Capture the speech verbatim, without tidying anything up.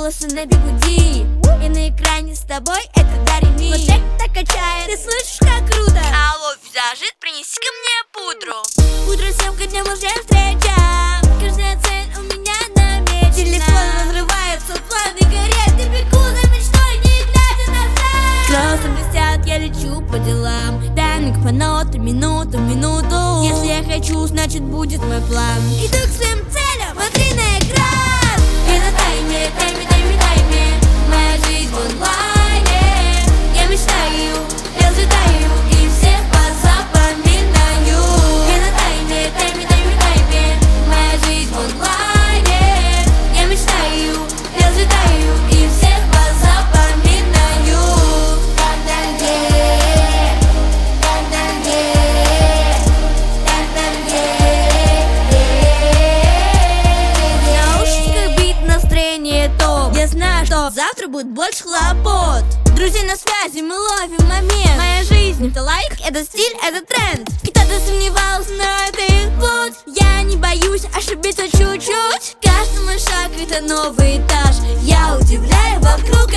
волосы на бигуди, и на экране с тобой это Дареми. Вот это качает, ты слышишь, как круто? Алло, визажист, принеси-ка мне пудру. Утро съемка, днем уже встреча, каждая цель у меня намечена. Телефон разрывается, планы горят, я бегу за мечтой, не глядя назад. Кроссы блестят, я лечу по делам, тайминг по нотам, минуту, минуту. Если я хочу, значит будет мой план. Иду к своим целям, смотри на экран. Я на тайме, тайме, тайме, тайме. Моя жизнь в онлайне. Я мечтаю, я взлетаю и всех позапоминаю. Я на тайме, тайме, тайме, тайме. Моя жизнь в онлайне. Я мечтаю, я взлетаю и всех позапоминаю. Так далее, так далее, так далее. В наушниках бит, настроение топ. Я знаю, что завтра будет больше хлопот. Друзья на связи, мы ловим момент. Моя жизнь — это лайк, это стиль, это тренд. Кто-то сомневался, но это их путь. Я не боюсь ошибиться чуть-чуть. Каждый мой шаг — это новый этаж. Я удивляю вокруг